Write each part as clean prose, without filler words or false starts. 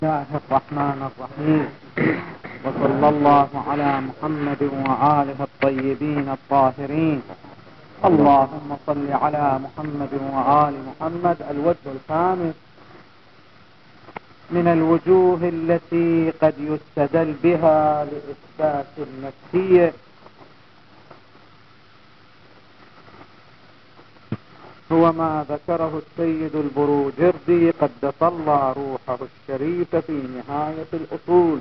الله الرحمن الرحيم، وصلى الله على محمد وآله الطيبين الطاهرين. اللهم صل على محمد وآل محمد. الوجه الخامس من الوجوه التي قد يستدل بها لإثبات النفسية هو ما ذكره السيد البروجردي قدس الله روحه الشريف في نهاية الأصول،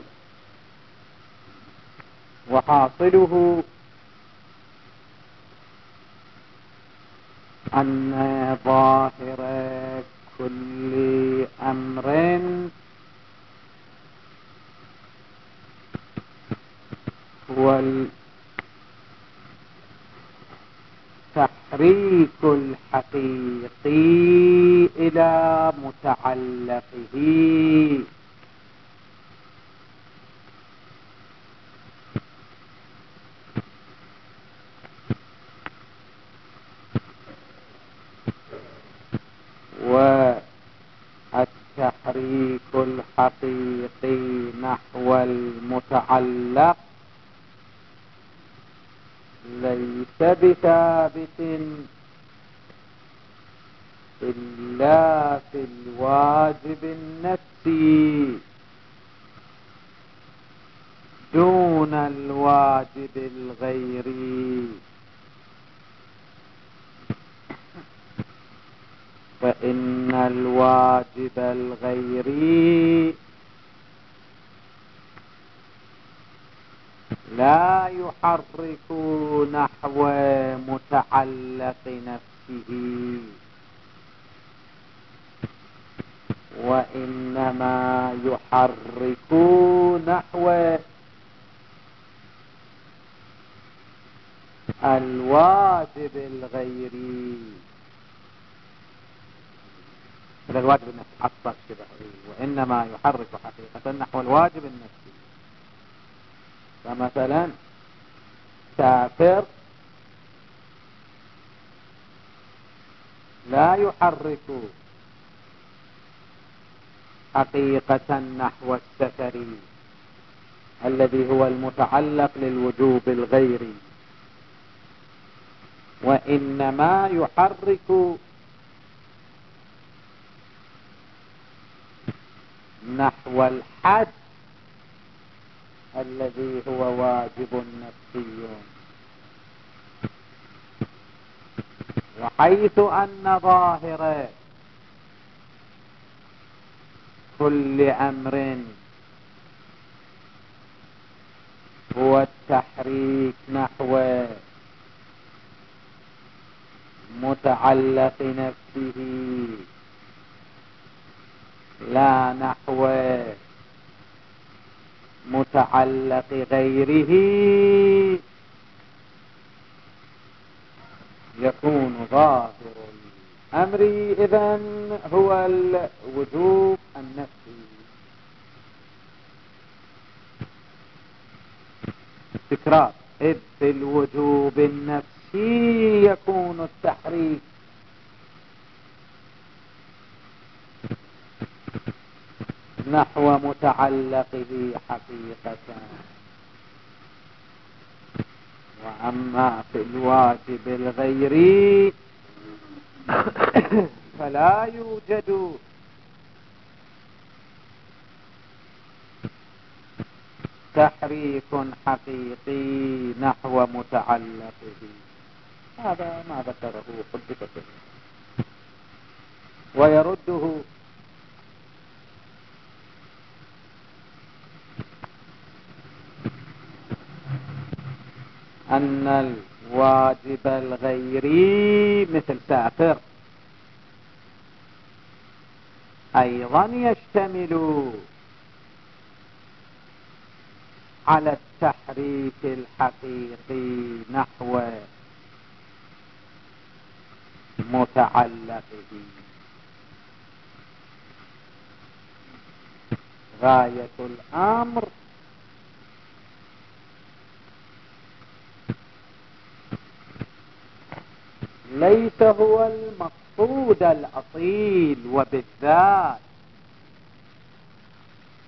وحاصله أن ظاهر كل أمر هو التحريك الحقيقي إلى متعلقه، والتحريك الحقيقي نحو المتعلق ليس بثابت إلا في الواجب النفسي دون الواجب الغيري، فإن الواجب الغيري لا يحرك نحو متعلق نفسه، وإنما يحرك نحو الواجب الغيري. الواجب النفسي حصل كده، وإنما يحرك حقيقة نحو الواجب النفسي. فمثلا سافر لا يحرك حقيقة نحو السفر الذي هو المتعلق للوجوب الغيري، وإنما يحرك نحو الحد الذي هو واجب نفسي. وحيث أن ظاهر كل أمر هو التحريك نحو متعلق نفسه لا نحو متعلق غيره، يكون ظاهر الأمر إذن هو الوجوب النفسي. تكرار: إذ في الوجوب النفسي يكون التحريك نحو متعلقه حقيقة، وأما في الواجب الغيري فلا يوجد تحريك حقيقي نحو متعلقه. هذا ما ذكره حجته، ويرده أن الواجب الغيري مثل سافر أيضا يشتمل على التحريك الحقيقي نحو متعلقه. غاية الأمر ليس هو المقصود الأصيل، وبالذات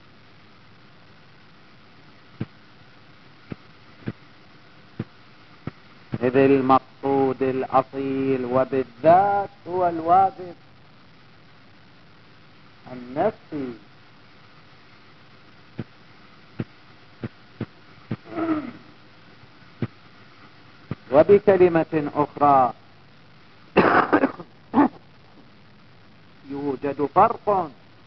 إذ المقصود الأصيل وبالذات هو الواجب النفسي. وبكلمة أخرى يوجد فرق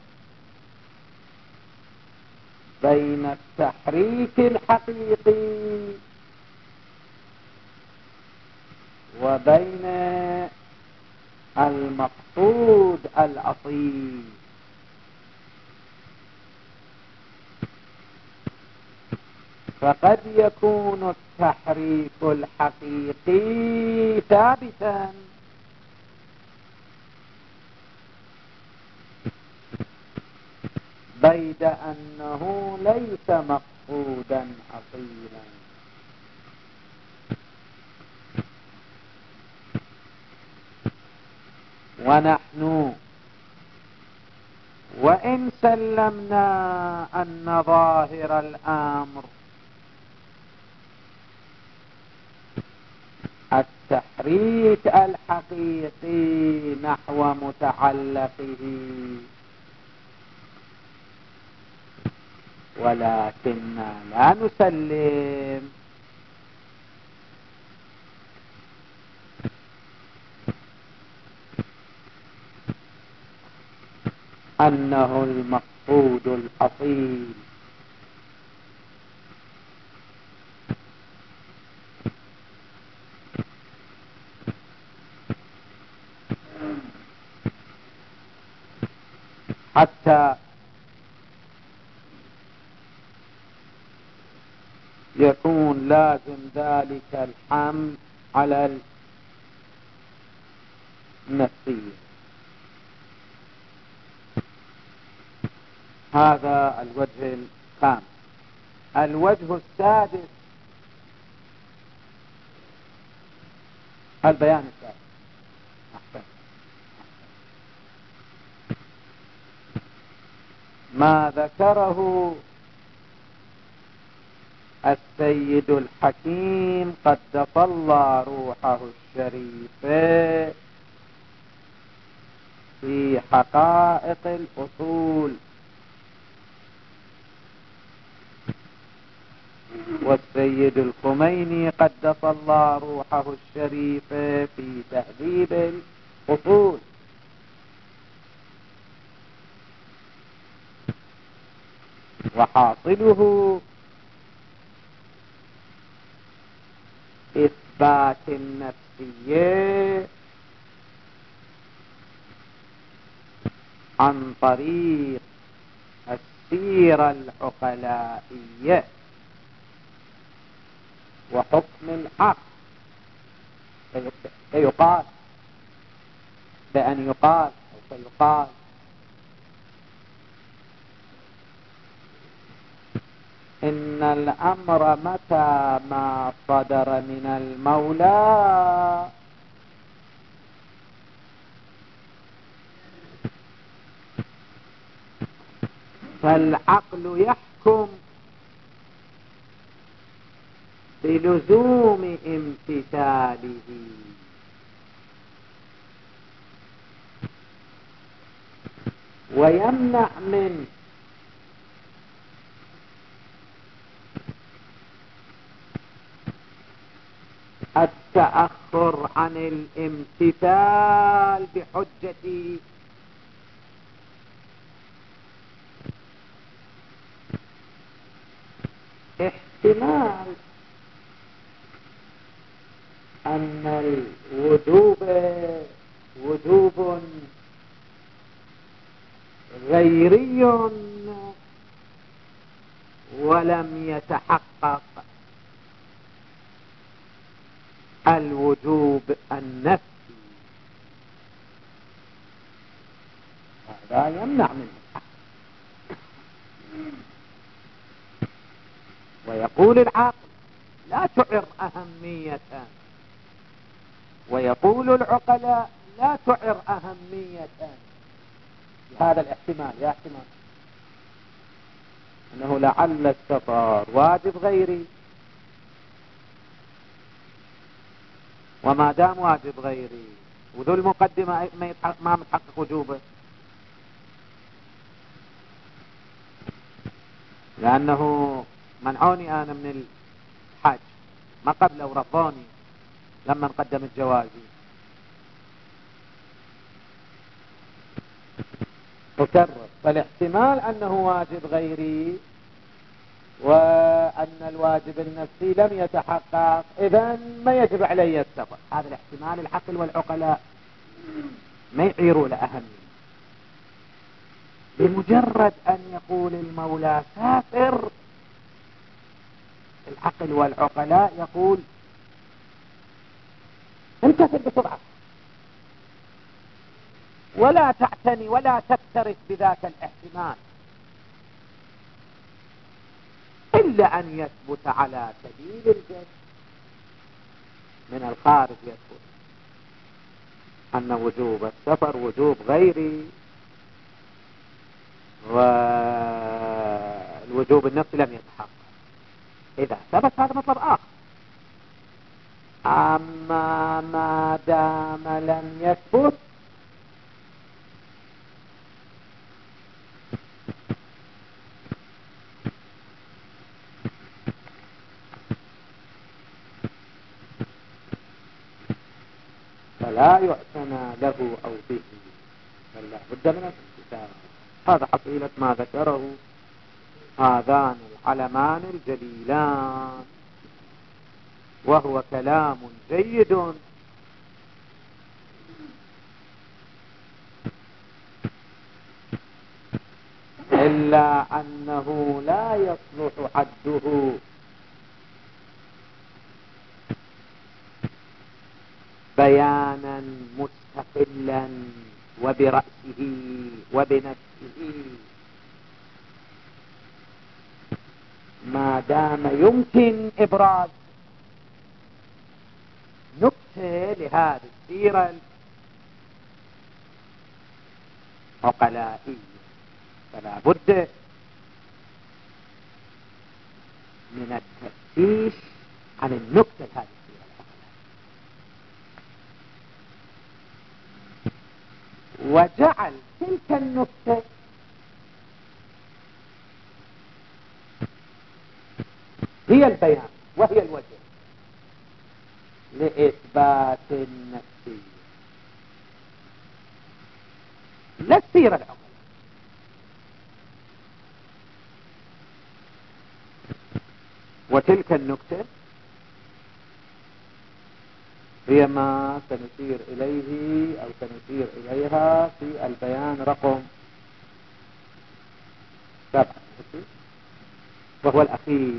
بين التحريك الحقيقي وبين المقصود الأصيل. فقد يكون التحريك الحقيقي ثابتا بيد أنه ليس مقصودا أصيلا. ونحن وإن سلمنا أن ظاهر الأمر التحريك الحقيقي نحو متعلقه، ولكننا لا نسلم أنه المقصود الأصيل. حتى يكون لازم ذلك الحمل على النفسية. هذا الوجه الخامس. الوجه السادس البيان السادس. ما ذكره السيد الحكيم قدس الله روحه الشريفة في حقائق الأصول، والسيد الخميني قدس الله روحه الشريفة في تهذيب الأصول. وحاصله إثبات النفسية عن طريق السيرة العقلائية وحكم الحق. فيقال بأن يقال أو فيقال إن الأمر متى ما صدر من المولى فالعقل يحكم بلزوم امتثاله، ويمنع من التأخر عن الامتثال بحجة احتمال أن الوجوب وجوب غيري ولم يتحقق الوجوب النفسي. هذا يمنع منه. ويقول العقل لا تعر أهمية، ويقول العقلاء لا تعر أهمية هذا الاحتمال. يا احتمال أنه لعل السفر واجب غيري وما دام واجب غيري وذو المقدمة ما متحقق وجوبه، لأنه منعوني أنا من الحج ما قبله ورضوني لما نقدم الجوازي. مكرر، فالاحتمال أنه واجب غيري وأن الواجب النفسي لم يتحقق، إذن ما يجب علي السفر. هذا الاحتمال العقل والعقلاء ما يعيروا لأهمية. بمجرد أن يقول المولى سافر، العقل والعقلاء يقول امتثل بسرعة، ولا تعتني ولا تكترث بذاك الاحتمال، إلا أن يثبت على سبيل الجد من الخارج يثبت أن وجوب السفر وجوب غيري والوجوب النفسي لم يتحقق. إذا ثبت هذا مطلب آخر. أما ما دام لم يثبت فلا يعتنى له أو به، بل لا بد من الامتثال. هذا حصيلة ما ذكره هذان العلمان الجليلان، وهو كلام جيد، إلا أنه لا يصلح حده بيانا مستقلا وبرأسه وبنفسه، ما دام يمكن إبراز نكتة لهذه السيرة العقلائية، فلا بد من التفتيش عن النكتة هذه السيرة العقلائية، وجعل تلك النكتة هي البيان وهي الوجه لإثبات النفسية، لا السيرة العقلائية. وتلك النكتة هي ما سنسير إليه أو سنسير إليها في البيان رقم 7، وهو الأخير،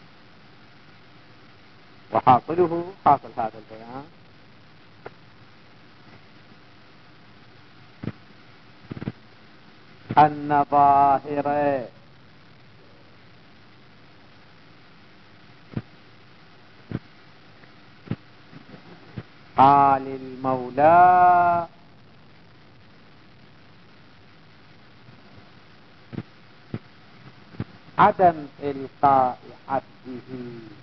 وحاصله حاصل هذا البيان أن ظاهر قال المولى عدم إلقاء عبده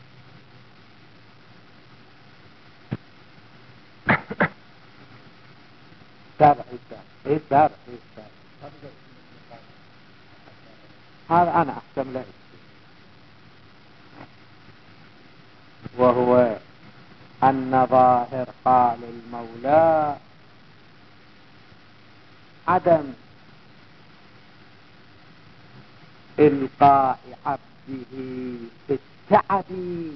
تابع هذا أنا أحكم له، وهو أن ظاهر قال المولى عدم إلقاء عبده في التعب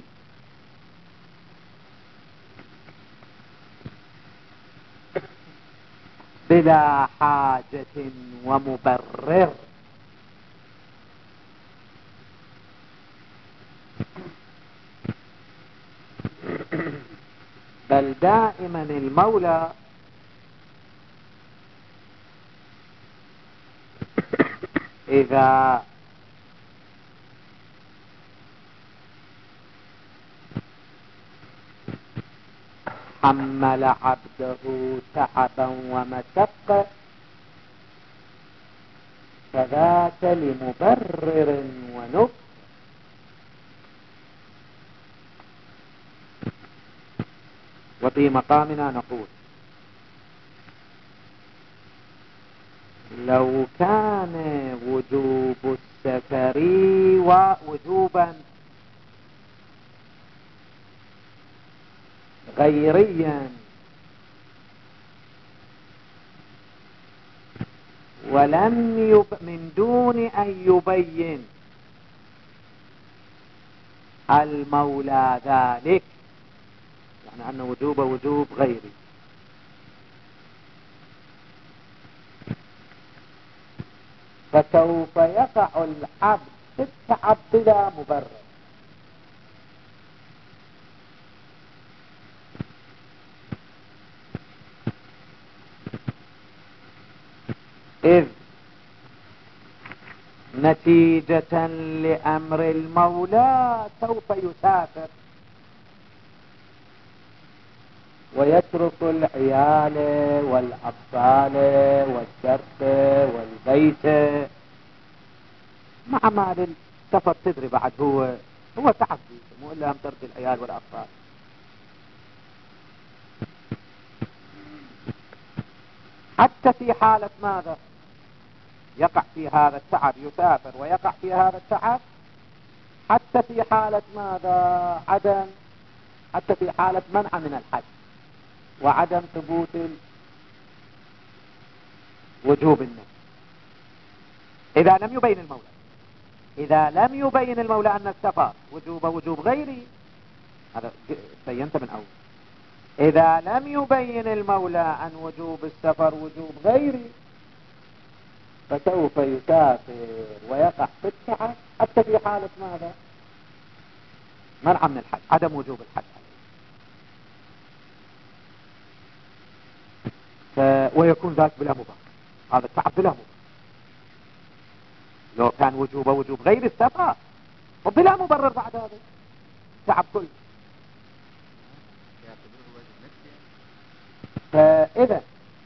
بلا حاجة ومبرر، بل دائما المولى إذا حمل عبده تعبا ومشقة فذاك لمبرر ونفس، في مقامنا نقول لو كان وجوب السفر ووجوبا غيريا ولم من دون أن يبين المولى ذلك، يعني أن وجوب غيري، فسوف يقع العبد في التعب بلا مبرر. إذ نتيجة لأمر المولى سوف يسافر ويترك العيال والأطفال والشرط والبيت مع مال السفر. تدري بعد هو تعب، مو إلا أن ترك العيال والأطفال. حتى في حالة ماذا يقع في هذا التعب، يسافر ويقع في هذا التعب، حتى في حالة ماذا حتى في حالة منع من الحج وعدم ثبوت وجوب النفس، إذا لم يبين المولى أن السفر وجوب غيري. هذا بينت من أول. إذا لم يبين المولى أن وجوب السفر وجوب غيري فسوف يسافر ويقع في التعب حتى في حالة ماذا منع من الحج، عدم وجوب الحج. ويكون ذلك بلا مبرر، هذا التعب بلا مبرر. لو كان وجوب غير السفر وبلا مبرر بعد هذا التعب كله. فإذا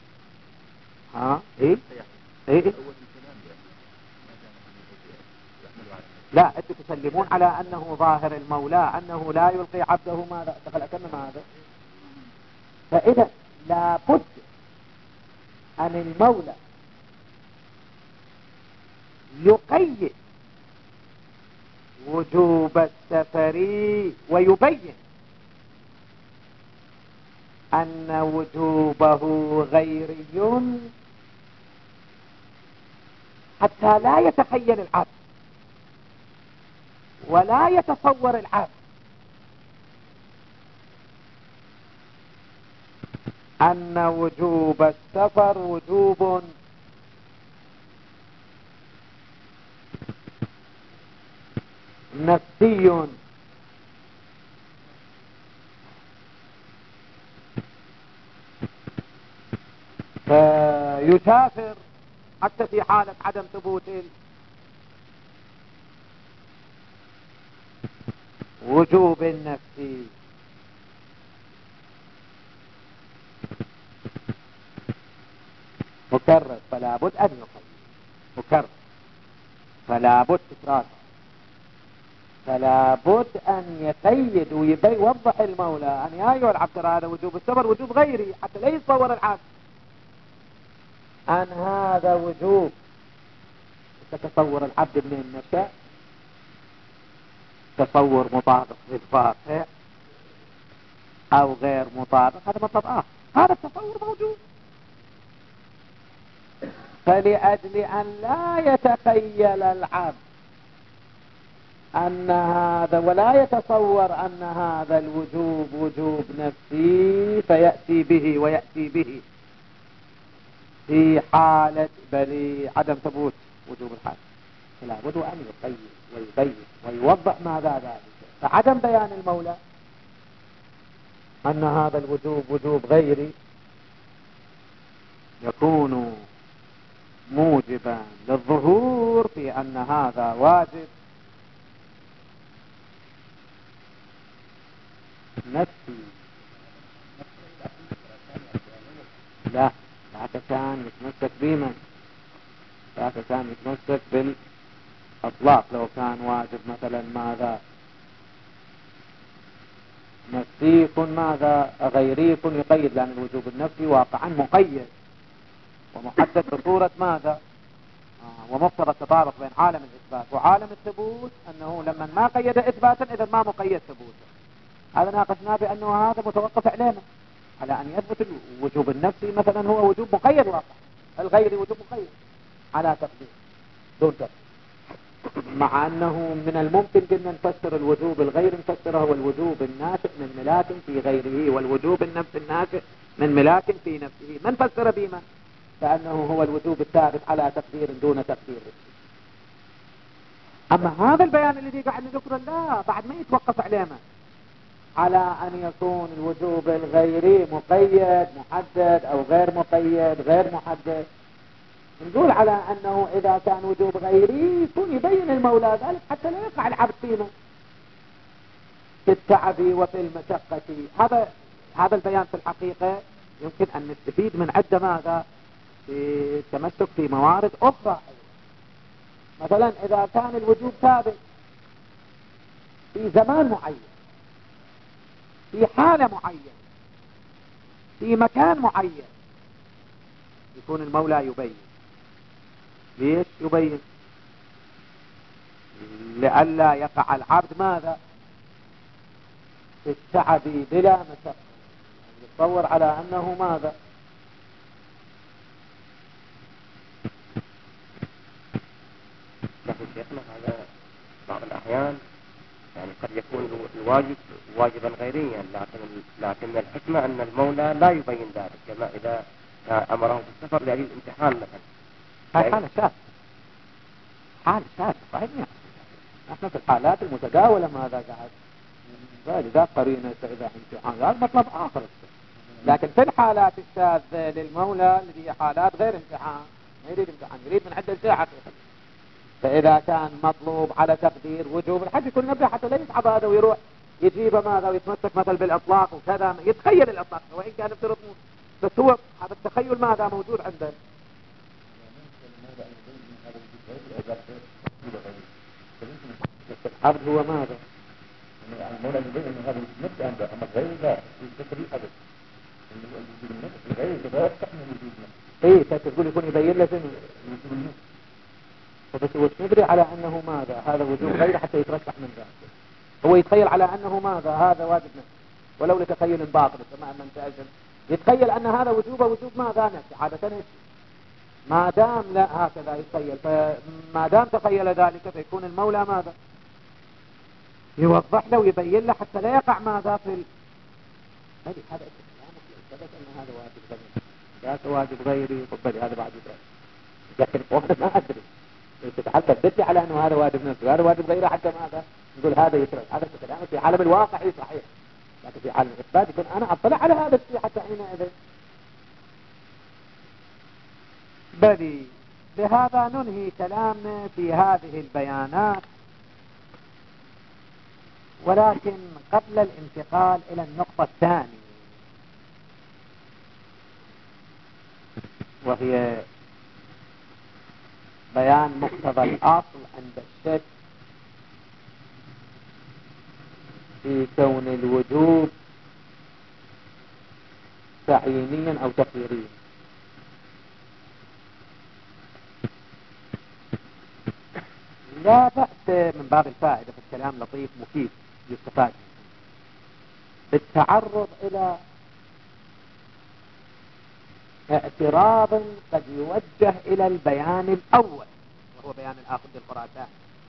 إيه لا، أنتم تسلمون على أنه ظاهر المولى أنه لا يلقي عبده ماذا دخل أكمل هذا. فإذا لابد أن المولى يقيد وجوب السفر ويبين أن وجوبه غيري حتى لا يتخيل العبد ولا يتصور العبد أن وجوب السفر وجوب نفسي فيسافر حتى في حالة عدم ثبوت وجوب النفسي. مكرر فلا بد أن يقيد، مكرر فلا بد تكرار، فلا بد أن يقيد ويوضح المولى أن يا أيها العبد هذا وجوب السفر وجوب غيري، حتى لا يتصور العبد أن هذا وجوب. تتصور العبد من النشاء تصور مطابق للواقع أو غير مطابق، هذا مطلب آخر، هذا التصور موجود. فلأجل أن لا يتخيل العبد أن هذا ولا يتصور أن هذا الوجوب وجوب نفسي فيأتي به ويأتي به في حالة عدم ثبوت وجوب الحج، فلا بد أن يقيد ويبين ويوضح ماذا ذلك. فعدم بيان المولى أن هذا الوجوب وجوب غيري يكون موجبا للظهور في أن هذا واجب نفسي. لا كان يتمسك بمن؟ لا كان يتمسك بالأطلاق. لو كان واجب مثلا ماذا نفسي يكون ماذا؟ غيري يكون يقيد، لأن الوجوب النفسي واقعا مقيد ومحدد بصورة ماذا؟ ومقتضى التطابق بين عالم الإثبات وعالم الثبوت أنه لما ما قيد إثباتا إذا ما مقيد ثبوتا. هذا ناقشناه بأنه هذا متوقف علينا على أن يثبت الوجوب النفسي مثلا هو وجوب مقيد واقع، الغيري وجوب مقيد على تقدير دون تقدير، مع أنه من الممكن أن نفسر الوجوب الغير نفسره هو الوجوب الناشئ من ملاك في غيره، والوجوب النفس الناشئ من ملاك في نفسه. من فسر بما؟ كأنه هو الوجوب الثابت على تقدير دون تقدير. أما هذا البيان الذي قاعد نذكره لا، بعد ما يتوقف علينا على أن يكون الوجوب الغيري مقيد محدد أو غير مقيد غير محدد. نقول على أنه إذا كان وجوب غيري يكون يبين المولى ذلك حتى لا يقع العبد فينا في التعب وفي المشقة. هذا البيان في الحقيقة يمكن أن نستفيد من عدة ماذا؟ في التمسك في موارد أخرى. مثلا إذا كان الوجوب ثابت في زمان معين في حالة معينة في مكان معين يكون المولى يبين. ليش يبين؟ لئلا يقع العبد ماذا؟ في التعب بلا مشقة. يتصور على أنه ماذا؟ لكن شيخنا هذا بعض الأحيان يعني قد يكون الواجب واجبا غيريا، لكن الحكمة أن المولى لا يبين ذلك، كما إذا أمره بالسفر لأجل الامتحان مثلا. هاي حالة شاذة، حالة شاذة صحيح. نحن في الحالات المتداولة ماذا قاعد ذا قرينة إذا امتحان هذا مطلب آخر. لكن في الحالات الشاذة للمولى التي هي حالات غير امتحان، ما يريد امتحان، يريد من عدة شيء حقيقة. فإذا كان مطلوب على تقدير وجوب الحج يكون نبه حتى لا يتعب هذا ويروح يجيب ماذا ويتمسك مثل بالإطلاق وكذا، يتخيل الإطلاق وإن كان افترض بس هو هذا التخيل ماذا موجود عنده. العبد هو ماذا؟ المولى يبين أن هذا النفس عنده، أما غير لا يذكر الأبد غير كذا يستحمل وجود نفس. إيه تقول يكون يبين له شنو فبس هو ندري على أنه ماذا؟ هذا وجوب غير حتى يترشح من ذلك. هو يتخيل على أنه ماذا؟ هذا واجب نفسي ولو لتخيل باطل كما من تأجل يتخيل أن هذا وجوب ماذا نفسي عادة ما دام لا هكذا يتخيل. فما دام تخيل ذلك فيكون المولى ماذا؟ يوضح له ويبين له حتى لا يقع ماذا في هذا ثبت أن هذا واجب غيري ذاك واجب غيري قبل هذا بعد يدري لكن وقت ما أدري تتحدث بدي على أنه هذا واجب نفسه هذا واجب غيره حتى ماذا نقول هذا يترك. هذا كلامه في عالم الواقع صحيح، لكن في عالم الإثبات يكون أنا أطلع على هذا الشيء حتى حينئذ. بلي بهذا ننهي كلامنا في هذه البيانات، ولكن قبل الانتقال إلى النقطة الثانية وهي بيان مقتضى الأصل عند الشك في كون الوجوب تعيينيا أو تقديريا. لا بأس من باب الفائدة في الكلام لطيف مفيد يستفاد بالتعرض إلى اعتراض قد يوجه إلى البيان الأول وهو بيان الآخذ بالخراسان.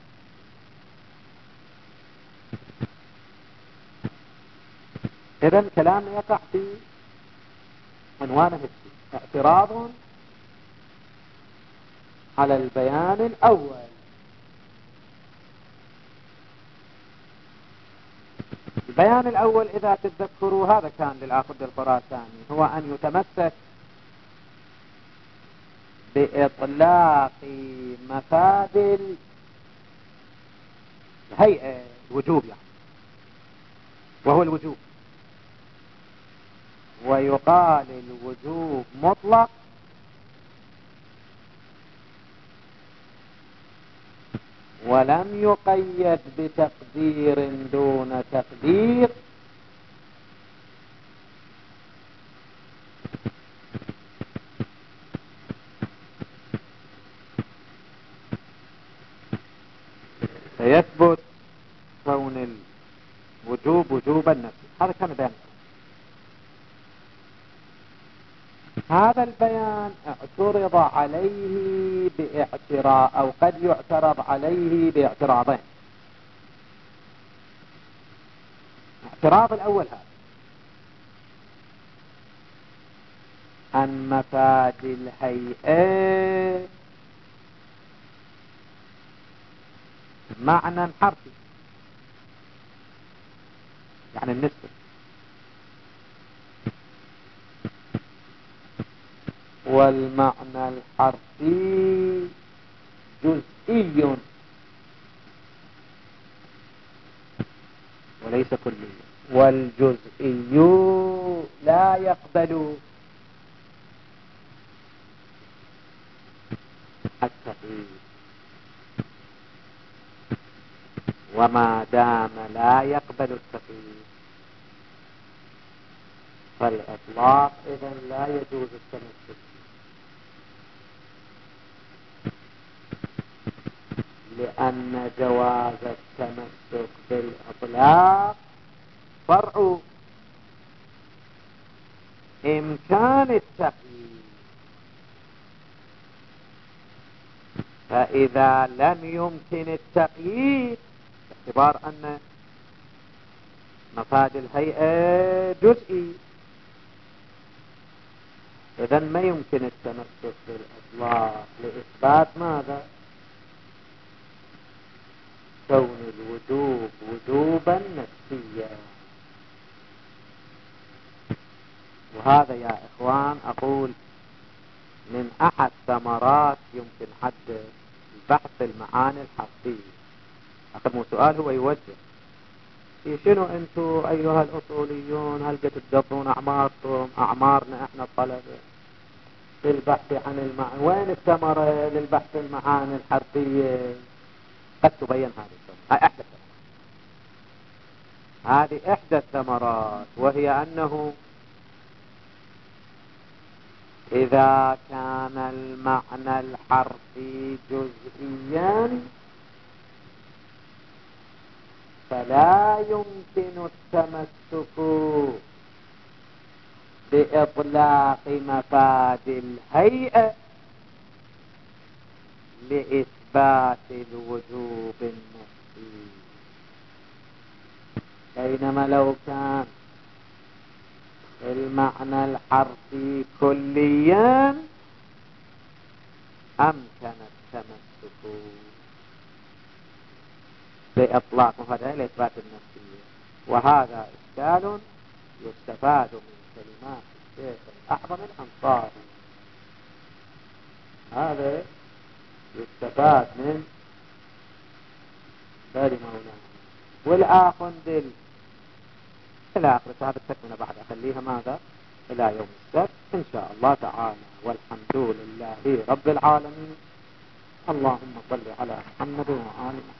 إذن كلامنا يقع في عنوانه اعتراض على البيان الأول. البيان الأول إذا تتذكروا هذا كان للآخذ بالخراساني هو أن يتمسك بإطلاق مفاد الهيئة الوجوب يعني وهو الوجوب، ويقال الوجوب مطلق ولم يقيد بتقدير دون تقدير فيثبت كون الوجوب وجوبا نفسي. هذا كان بيان. هذا البيان اعترض عليه باعتراض، أو قد يعترض عليه باعتراضين. الاعتراض الأول هذا أن مفاد الهيئة معنى حرفي، يعني النسبة، والمعنى الحرفي جزئي وليس كلي، والجزئي لا يقبل التقييد، وما دام لا يقبل التقييد فالإطلاق إذن لا يجوز التمسك، لأن جواز التمسك بالإطلاق فرع إمكان التقييد. فإذا لم يمكن التقييد، باعتبار أن مفاد الهيئة جزئي، إذن ما يمكن التمسك بالإطلاق لإثبات ماذا؟ كون الوجوب وجوبا نفسيا. وهذا يا إخوان أقول من أحد ثمرات يمكن حد البحث في المعاني الحرفية. آخر مو سؤال هو يوجه شنو أنتم أيها الأصوليون هل قد تقضون أعماركم، أعمارنا إحنا الطلبة، في البحث عن المعاني، وين الثمرة للبحث في المعاني الحرفية؟ قد تبين هذه الثمرة. هذه إحدى الثمرات، وهي أنه إذا كان المعنى الحرفي جزئيا فلا يمكن التمسك بإطلاق مفاد الهيئة لإثبات الوجوب النفسي. بينما لو كان المعنى الحرفي كليا أمكن التمسك بإطلاق مفاد لإثبات النفسية. وهذا إشكال يستفاد من كلمات الشيخ الأعظم الأنصاري، هذا يستفاد من بال مولانا. والآخندل إلى آخر هذا التكملة بعد أخليها ماذا إلى يوم السبت إن شاء الله تعالى. والحمد لله رب العالمين. اللهم صل على محمد وآل محمد.